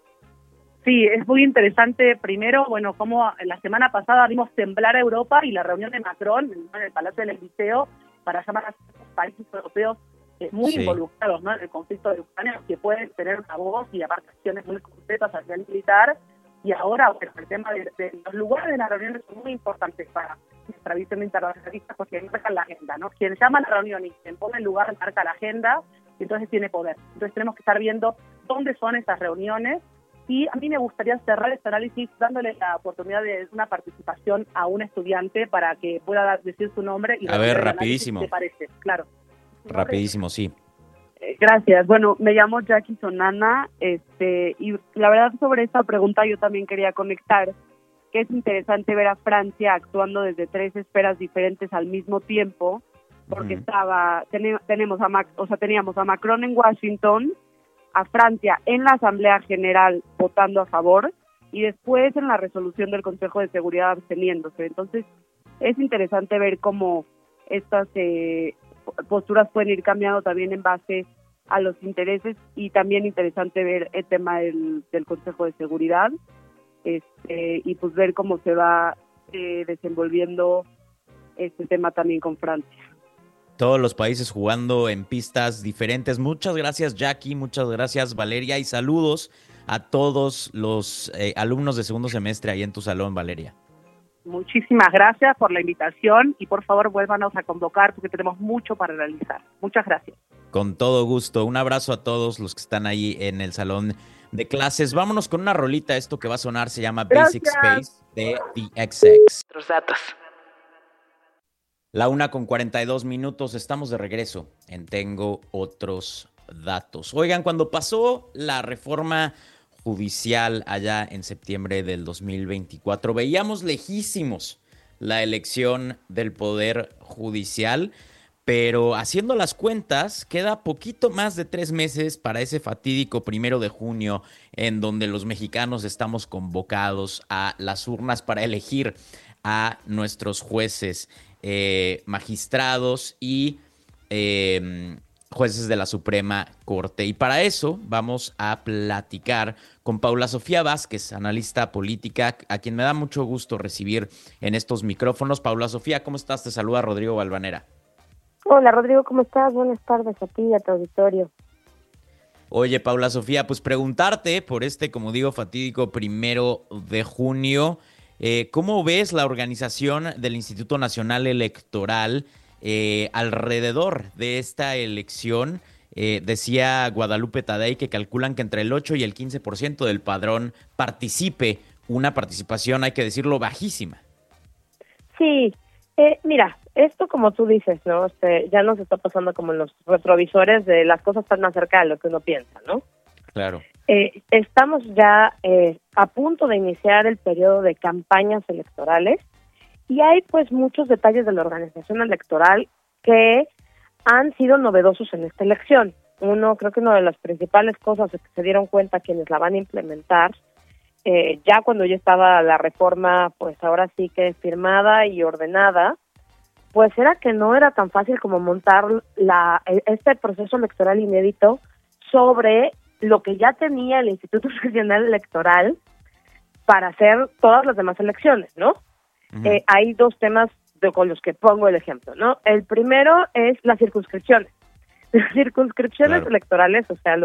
Sí, es muy interesante. Primero, bueno, como la semana pasada vimos temblar a Europa y la reunión de Macron en el Palacio del Eliseo para llamar a los países europeos muy involucrados, ¿no?, en el conflicto de Ucrania, que pueden tener una voz y aparte acciones muy concretas a nivel militar. Y ahora, bueno, el tema de los lugares de las reuniones son muy importantes para nuestra visión internacionalista porque marcan la agenda, ¿no? Quien llama a la reunión y quien pone el lugar marca la agenda y entonces tiene poder. Entonces tenemos que estar viendo dónde son esas reuniones. Y a mí me gustaría cerrar este análisis dándole la oportunidad de una participación a un estudiante para que pueda decir su nombre. Y a ver, rapidísimo. ¿Qué te parece? Claro. Rapidísimo, sí. Gracias. Bueno, me llamo Jackie Sonana, y la verdad sobre esta pregunta yo también quería conectar que es interesante ver a Francia actuando desde 3 esferas diferentes al mismo tiempo, porque teníamos a Macron en Washington, a Francia en la Asamblea General votando a favor y después en la resolución del Consejo de Seguridad absteniéndose. Entonces es interesante ver cómo estas posturas pueden ir cambiando también en base a los intereses y también interesante ver el tema del Consejo de Seguridad y pues ver cómo se va desenvolviendo este tema también con Francia. Todos los países jugando en pistas diferentes. Muchas gracias, Jackie. Muchas gracias, Valeria. Y saludos a todos los alumnos de segundo semestre ahí en tu salón, Valeria. Muchísimas gracias por la invitación y por favor vuélvanos a convocar porque tenemos mucho para realizar. Muchas gracias. Con todo gusto. Un abrazo a todos los que están ahí en el salón de clases. Vámonos con una rolita. Esto que va a sonar se llama Basic Space de The XX. Otros datos. La 1:42. Estamos de regreso en Tengo Otros Datos. Oigan, cuando pasó la reforma judicial allá en septiembre del 2024, veíamos lejísimos la elección del Poder Judicial, pero haciendo las cuentas, queda poquito más de 3 meses para ese fatídico 1 de junio, en donde los mexicanos estamos convocados a las urnas para elegir a nuestros jueces, magistrados y jueces de la Suprema Corte. Y para eso vamos a platicar con Paula Sofía Vázquez, analista política, a quien me da mucho gusto recibir en estos micrófonos. Paula Sofía, ¿cómo estás? Te saluda Rodrigo Valvanera. Hola Rodrigo, ¿cómo estás? Buenas tardes a ti y a tu auditorio. Oye, Paula Sofía, pues preguntarte por este, como digo, fatídico 1 de junio, ¿cómo ves la organización del Instituto Nacional Electoral alrededor de esta elección? Decía Guadalupe Tadei que calculan que entre el 8 y el 15% del padrón participe, una participación, hay que decirlo, bajísima. Sí, mira, esto como tú dices, ¿no? Ya nos está pasando como en los retrovisores de las cosas están más cerca de lo que uno piensa, ¿no? Claro. Estamos ya a punto de iniciar el periodo de campañas electorales y hay pues muchos detalles de la organización electoral que han sido novedosos en esta elección. Creo que una de las principales cosas que se dieron cuenta quienes la van a implementar, ya cuando ya estaba la reforma, pues ahora sí que firmada y ordenada, pues era que no era tan fácil como montar este proceso electoral inédito sobre lo que ya tenía el Instituto Nacional Electoral para hacer todas las demás elecciones, ¿no? Uh-huh. Hay 2 temas con los que pongo el ejemplo, ¿no? El primero es las circunscripciones. Las circunscripciones claro. electorales, o sea,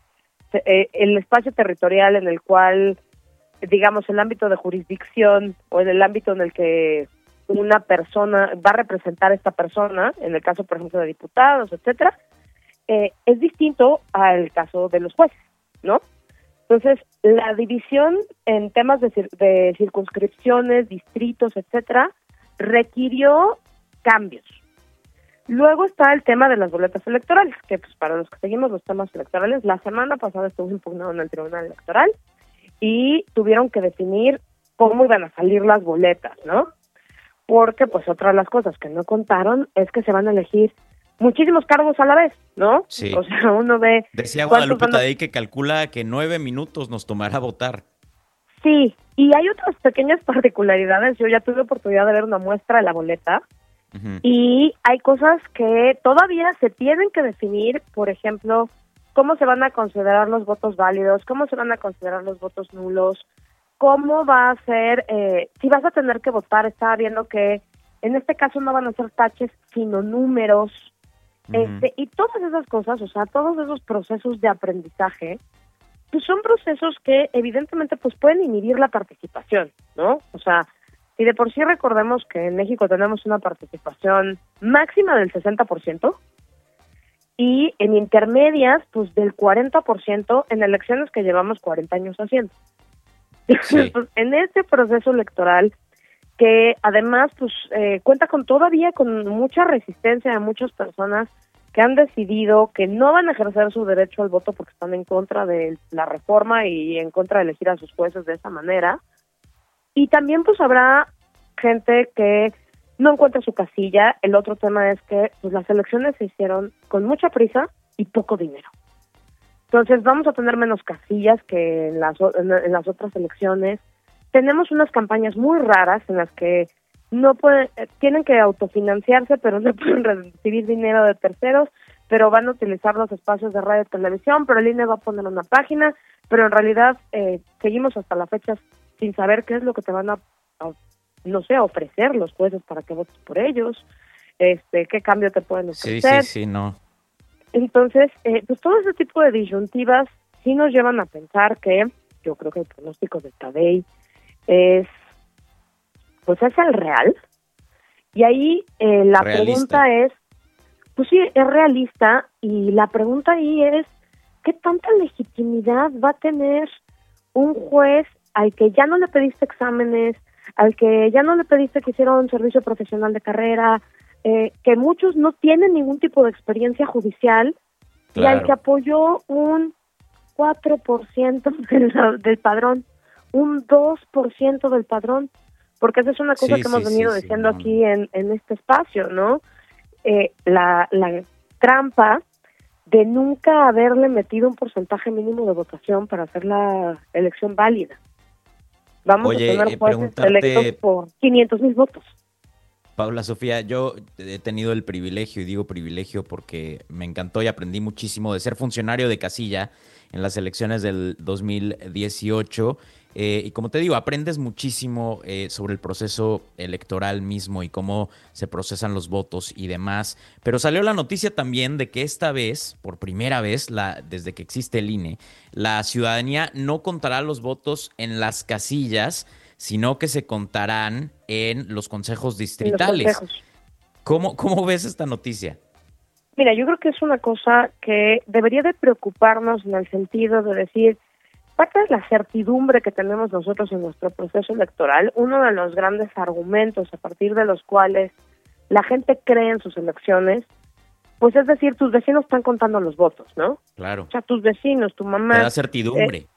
el espacio territorial en el cual, digamos, el ámbito de jurisdicción o en el ámbito en el que una persona va a representar a esta persona, en el caso, por ejemplo, de diputados, etcétera, es distinto al caso de los jueces, ¿no? Entonces, la división en temas de circunscripciones, distritos, etcétera, requirió cambios. Luego está el tema de las boletas electorales, que pues para los que seguimos los temas electorales, la semana pasada estuvo impugnado en el Tribunal Electoral y tuvieron que definir cómo iban a salir las boletas, ¿no? Porque pues otra de las cosas que no contaron es que se van a elegir muchísimos cargos a la vez, ¿no? Sí. O sea, uno ve... Decía Guadalupe Tadei que calcula que 9 minutos nos tomará votar. Sí, y hay otras pequeñas particularidades. Yo ya tuve oportunidad de ver una muestra de la boleta uh-huh. y hay cosas que todavía se tienen que definir, por ejemplo, cómo se van a considerar los votos válidos, cómo se van a considerar los votos nulos, cómo va a ser, si vas a tener que votar. Estaba viendo que en este caso no van a ser taches, sino números. Uh-huh. Y todas esas cosas, o sea, todos esos procesos de aprendizaje, pues son procesos que evidentemente pues pueden inhibir la participación, ¿no? O sea, si de por sí recordemos que en México tenemos una participación máxima del 60% y en intermedias pues del 40% en elecciones que llevamos 40 años haciendo. Sí. Pues, en este proceso electoral que además pues cuenta todavía con mucha resistencia de muchas personas que han decidido que no van a ejercer su derecho al voto porque están en contra de la reforma y en contra de elegir a sus jueces de esa manera. Y también pues habrá gente que no encuentra su casilla. El otro tema es que pues las elecciones se hicieron con mucha prisa y poco dinero. Entonces vamos a tener menos casillas que en las otras elecciones. Tenemos unas campañas muy raras en las que tienen que autofinanciarse, pero no pueden recibir dinero de terceros, pero van a utilizar los espacios de radio y televisión, pero el INE va a poner una página, pero en realidad seguimos hasta la fecha sin saber qué es lo que te van a ofrecer los jueces para que votes por ellos, qué cambio te pueden ofrecer. Sí, no. Entonces, pues todo ese tipo de disyuntivas sí nos llevan a pensar que, yo creo que el pronóstico de Tadei es el real. Y ahí la realista. Pregunta es, pues sí, es realista, y la pregunta ahí es, ¿qué tanta legitimidad va a tener un juez al que ya no le pediste exámenes, al que ya no le pediste que hiciera un servicio profesional de carrera, que muchos no tienen ningún tipo de experiencia judicial, y al que apoyó un 4% del padrón, un 2% del padrón? Porque esa es una cosa que hemos venido diciendo aquí en este espacio, ¿no? La trampa de nunca haberle metido un porcentaje mínimo de votación para hacer la elección válida. Vamos a tener jueces electos por 500,000 votos. Paula Sofía, yo he tenido el privilegio, y digo privilegio porque me encantó y aprendí muchísimo de ser funcionario de casilla en las elecciones del 2018. Y como te digo, aprendes muchísimo sobre el proceso electoral mismo y cómo se procesan los votos y demás. Pero salió la noticia también de que esta vez, por primera vez, desde que existe el INE, la ciudadanía no contará los votos en las casillas, sino que se contarán en los consejos distritales. ¿Cómo ves esta noticia? Mira, yo creo que es una cosa que debería de preocuparnos en el sentido de decir, parte de la certidumbre que tenemos nosotros en nuestro proceso electoral, uno de los grandes argumentos a partir de los cuales la gente cree en sus elecciones, pues es decir, tus vecinos están contando los votos, ¿no? Claro. O sea, tus vecinos, tu mamá. Te da certidumbre.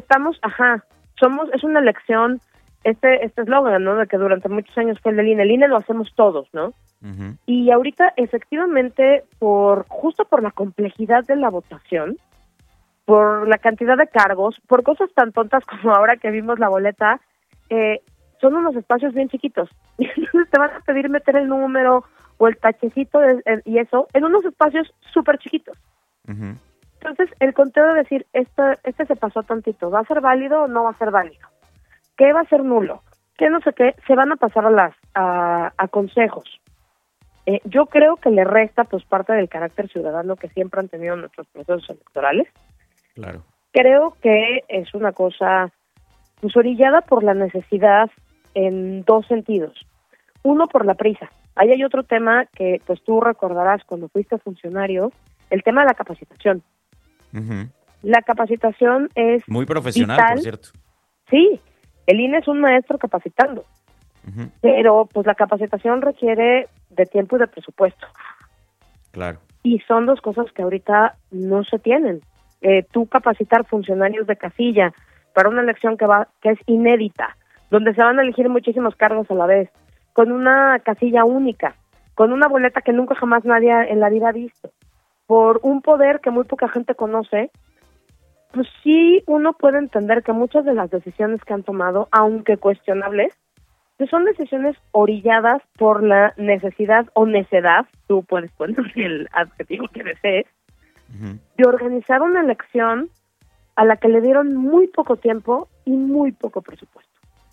Es una elección, este eslogan, ¿no? De que durante muchos años fue el INE lo hacemos todos, ¿no? Uh-huh. Y ahorita, efectivamente, justo por la complejidad de la votación, por la cantidad de cargos, por cosas tan tontas como ahora que vimos la boleta, son unos espacios bien chiquitos. Entonces te van a pedir meter el número o el tachecito y eso en unos espacios súper chiquitos. Uh-huh. Entonces el conteo de decir, este se pasó tantito, ¿va a ser válido o no va a ser válido? ¿Qué va a ser nulo? ¿Qué no sé qué? Se van a pasar a consejos. Yo creo que le resta pues parte del carácter ciudadano que siempre han tenido nuestros procesos electorales. Claro. Creo que es una cosa pues orillada por la necesidad en dos sentidos. Uno, por la prisa. Ahí hay otro tema que pues tú recordarás cuando fuiste funcionario, el tema de la capacitación. Uh-huh. La capacitación es muy profesional, vital. Por cierto. Sí, el INE es un maestro capacitando. Uh-huh. Pero pues la capacitación requiere de tiempo y de presupuesto. Claro. Y son dos cosas que ahorita no se tienen. Tú capacitar funcionarios de casilla para una elección que es inédita, donde se van a elegir muchísimos cargos a la vez, con una casilla única, con una boleta que nunca jamás nadie en la vida ha visto, por un poder que muy poca gente conoce, pues sí uno puede entender que muchas de las decisiones que han tomado, aunque cuestionables, pues son decisiones orilladas por la necesidad o necedad, tú puedes poner el adjetivo que desees, de organizar una elección a la que le dieron muy poco tiempo y muy poco presupuesto.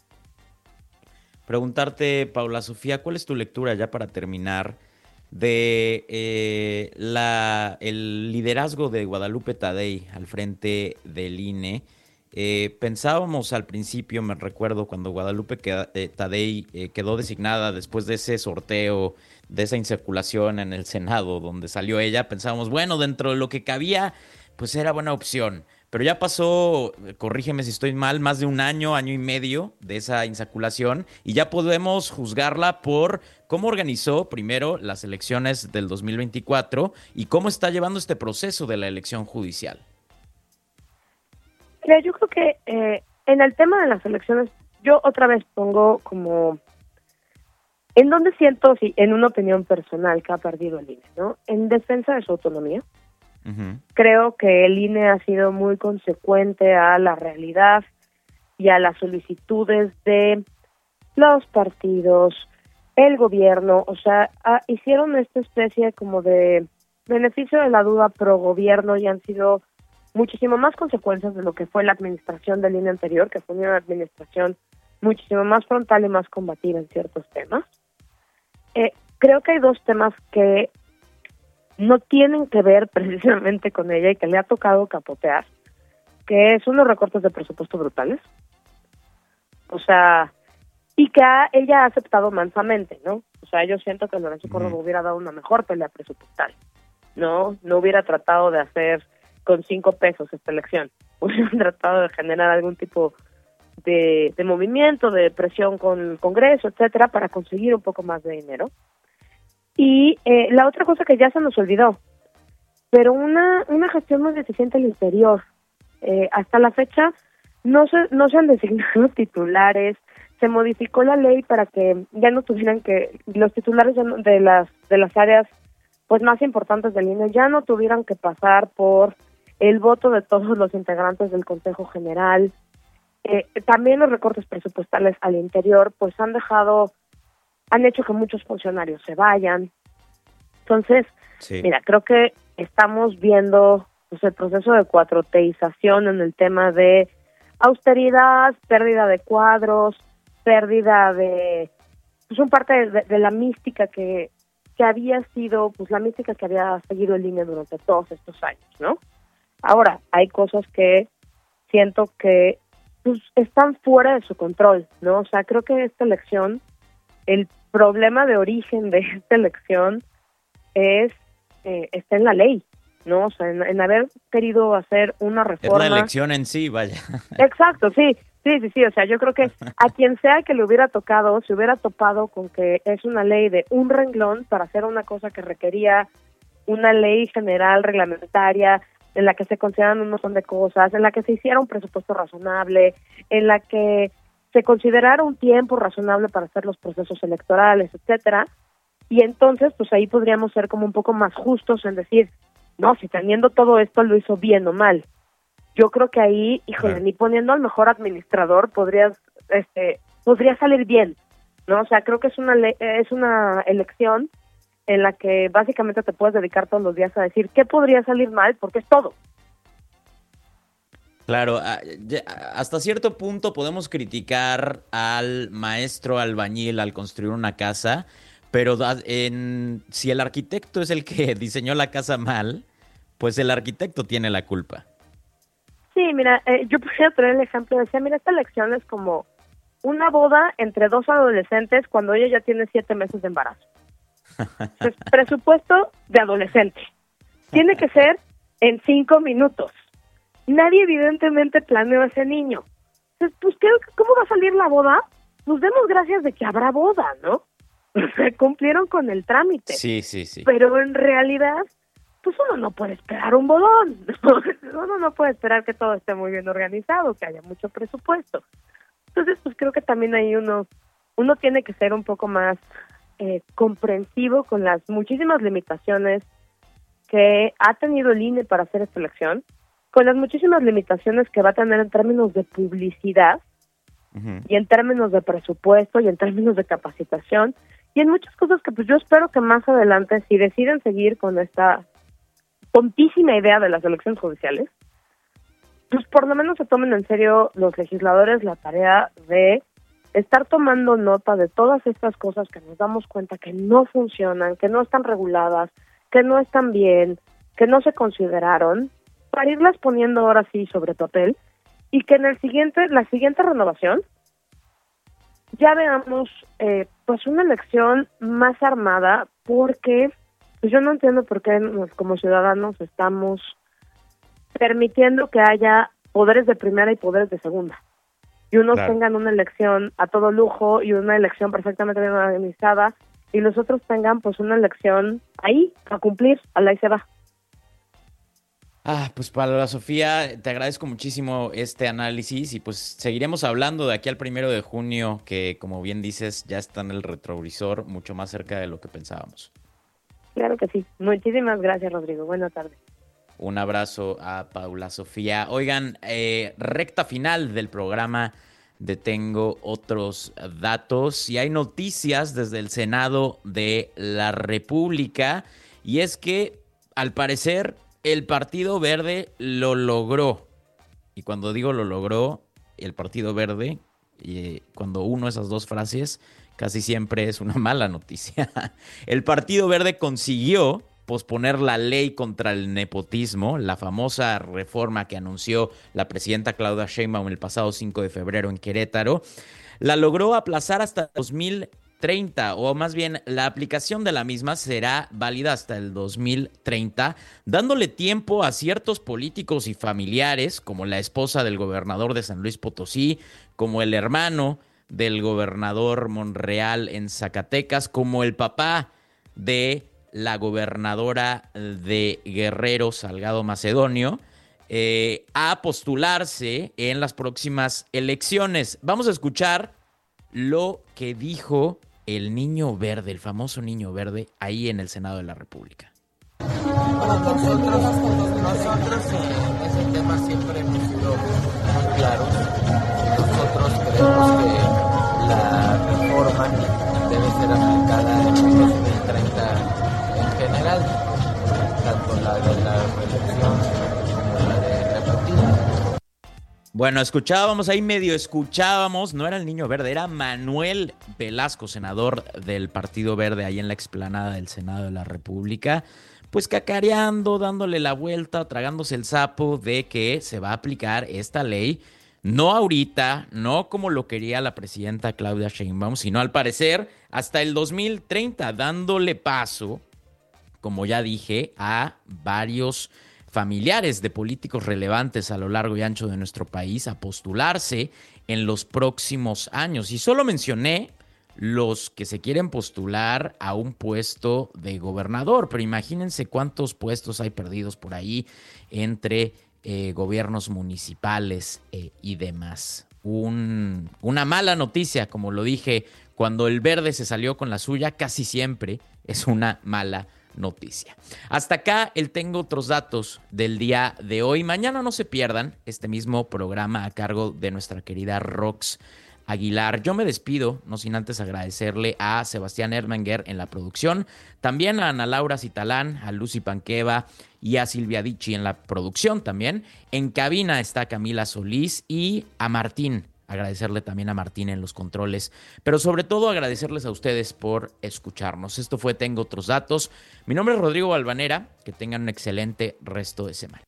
Preguntarte, Paula Sofía, ¿cuál es tu lectura ya para terminar de el liderazgo de Guadalupe Taddei al frente del INE? Pensábamos al principio, me recuerdo, cuando Guadalupe Taddei quedó designada después de ese sorteo, de esa insaculación en el Senado donde salió ella, pensábamos, bueno, dentro de lo que cabía, pues era buena opción. Pero ya pasó, corrígeme si estoy mal, más de un año y medio de esa insaculación y ya podemos juzgarla por cómo organizó primero las elecciones del 2024 y cómo está llevando este proceso de la elección judicial. Mira, yo creo que en el tema de las elecciones, yo otra vez pongo como en donde siento, sí, en una opinión personal que ha perdido el INE, ¿no? En defensa de su autonomía. Uh-huh. Creo que el INE ha sido muy consecuente a la realidad y a las solicitudes de los partidos, el gobierno, o sea, hicieron esta especie como de beneficio de la duda pro gobierno y han sido muchísimo más consecuencias de lo que fue la administración del INE anterior, que fue una administración muchísimo más frontal y más combativa en ciertos temas. Creo que hay dos temas que no tienen que ver precisamente con ella y que le ha tocado capotear, que son los recortes de presupuesto brutales. O sea, y que ella ha aceptado mansamente, ¿no? O sea, yo siento que Lorenzo Córdoba hubiera dado una mejor pelea presupuestal, ¿no? No hubiera tratado de hacer con 5 pesos esta elección, hubiera tratado de generar algún tipo de movimiento, de presión con el Congreso, etcétera, para conseguir un poco más de dinero. Y la otra cosa que ya se nos olvidó, pero una gestión muy deficiente al interior. Hasta la fecha no se han designado titulares, se modificó la ley para que ya no tuvieran que, los titulares de las áreas pues más importantes del INE ya no tuvieran que pasar por el voto de todos los integrantes del Consejo General. También los recortes presupuestales al interior pues han hecho que muchos funcionarios se vayan. Entonces, mira, creo que estamos viendo pues, el proceso de cuatroteización en el tema de austeridad, pérdida de cuadros, pérdida de pues un parte de la mística que había sido, pues la mística que había seguido el INE durante todos estos años, ¿no? Ahora, hay cosas que siento que pues están fuera de su control, ¿no? O sea, creo que esta elección, el problema de origen de esta elección está en la ley, ¿no? O sea, en haber querido hacer una reforma. Es la elección en sí, vaya. Exacto, sí. O sea, yo creo que a quien sea que le hubiera tocado, se hubiera topado con que es una ley de un renglón para hacer una cosa que requería una ley general reglamentaria, en la que se consideran un montón de cosas, en la que se hiciera un presupuesto razonable, en la que se considerara un tiempo razonable para hacer los procesos electorales, etcétera. Y entonces, pues ahí podríamos ser como un poco más justos en decir, no, si teniendo todo esto lo hizo bien o mal. Yo creo que ahí, híjole, ni poniendo al mejor administrador podría salir bien, ¿no? O sea, creo que es una elección en la que básicamente te puedes dedicar todos los días a decir qué podría salir mal, porque es todo. Claro, hasta cierto punto podemos criticar al maestro albañil al construir una casa, pero si el arquitecto es el que diseñó la casa mal, pues el arquitecto tiene la culpa. Sí, mira, yo podría traer el ejemplo, decía, mira, esta elección es como una boda entre 2 adolescentes cuando ella ya tiene 7 meses de embarazo. Entonces, presupuesto de adolescente. Tiene que ser en 5 minutos. Nadie evidentemente planeó a ese niño. Entonces, pues, ¿cómo va a salir la boda? Pues demos gracias de que habrá boda, ¿no? Cumplieron con el trámite. Sí. Pero en realidad, pues uno no puede esperar un bodón. Uno no puede esperar que todo esté muy bien organizado, que haya mucho presupuesto. Entonces, pues creo que también ahí uno tiene que ser un poco más comprensivo con las muchísimas limitaciones que ha tenido el INE para hacer esta elección, con las muchísimas limitaciones que va a tener en términos de publicidad, y en términos de presupuesto, y en términos de capacitación, y en muchas cosas que pues yo espero que más adelante, si deciden seguir con esta tontísima idea de las elecciones judiciales, pues por lo menos se tomen en serio los legisladores la tarea de estar tomando nota de todas estas cosas que nos damos cuenta que no funcionan, que no están reguladas, que no están bien, que no se consideraron, para irlas poniendo ahora sí sobre papel, y que en la siguiente renovación ya veamos pues una elección más armada, porque pues yo no entiendo por qué como ciudadanos estamos permitiendo que haya poderes de primera y poderes de segunda, y unos tengan una elección a todo lujo y una elección perfectamente bien organizada, y los otros tengan pues una elección ahí a cumplir, ahí se va. Pues Paola Sofía, te agradezco muchísimo este análisis y pues seguiremos hablando de aquí al 1 de junio, que como bien dices ya está en el retrovisor, mucho más cerca de lo que pensábamos. Claro que sí. Muchísimas gracias, Rodrigo. Buenas tardes. Un abrazo a Paola Sofía. Oigan, recta final del programa de Tengo Otros Datos y hay noticias desde el Senado de la República, y es que al parecer el Partido Verde lo logró. Y cuando digo lo logró, el Partido Verde, cuando uno esas dos frases, casi siempre es una mala noticia. El Partido Verde consiguió posponer la ley contra el nepotismo, la famosa reforma que anunció la presidenta Claudia Sheinbaum el pasado 5 de febrero en Querétaro. la logró aplazar hasta 2030, o más bien la aplicación de la misma será válida hasta el 2030, dándole tiempo a ciertos políticos y familiares, como la esposa del gobernador de San Luis Potosí, como el hermano del gobernador Monreal en Zacatecas, como el papá de la gobernadora de Guerrero, Salgado Macedonio, a postularse en las próximas elecciones. Vamos a escuchar lo que dijo el Niño Verde, el famoso Niño Verde, ahí en el Senado de la República. Nosotros en ese tema siempre hemos sido muy claros. Nosotros creemos que la reforma debe ser aplicada en 2030 en general, tanto la de la reelección como la de repetir. Bueno, escuchábamos, no era el Niño Verde, era Manuel Velasco, senador del Partido Verde, ahí en la explanada del Senado de la República, pues cacareando, dándole la vuelta, tragándose el sapo de que se va a aplicar esta ley, no ahorita, no como lo quería la presidenta Claudia Sheinbaum, sino al parecer hasta el 2030, dándole paso, como ya dije, a varios familiares de políticos relevantes a lo largo y ancho de nuestro país a postularse en los próximos años. Y solo mencioné los que se quieren postular a un puesto de gobernador, pero imagínense cuántos puestos hay perdidos por ahí entre gobiernos municipales y demás. Una mala noticia, como lo dije, cuando el verde se salió con la suya, casi siempre es una mala noticia. Hasta acá Tengo Otros Datos del día de hoy. Mañana no se pierdan este mismo programa a cargo de nuestra querida Rox Aguilar. Yo me despido, no sin antes agradecerle a Sebastián Ermenger en la producción, también a Ana Laura Citalán, a Lucy Panqueva y a Silvia Dichi en la producción también. En cabina está Camila Solís y a Martín. Agradecerle también a Martín en los controles, pero sobre todo agradecerles a ustedes por escucharnos. Esto fue Tengo Otros Datos. Mi nombre es Rodrigo Balvanera. Que tengan un excelente resto de semana.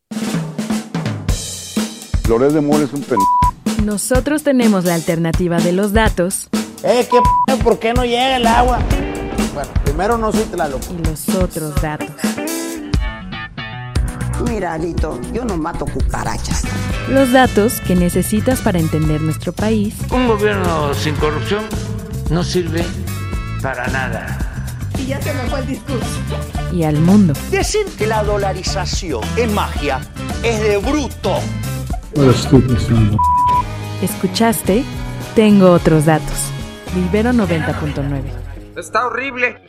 Loret de Mola es un Nosotros tenemos la alternativa de los datos. ¿Por qué no llega el agua? Bueno, primero no soy Tlaloc. Y los otros datos. Mira, Alito, yo no mato cucarachas. Los datos que necesitas para entender nuestro país. Un gobierno sin corrupción no sirve para nada. Y ya se me fue el discurso. Y al mundo. Decir que la dolarización es magia es de bruto. Escuchaste Tengo Otros Datos. Ibero 90.9. Está horrible.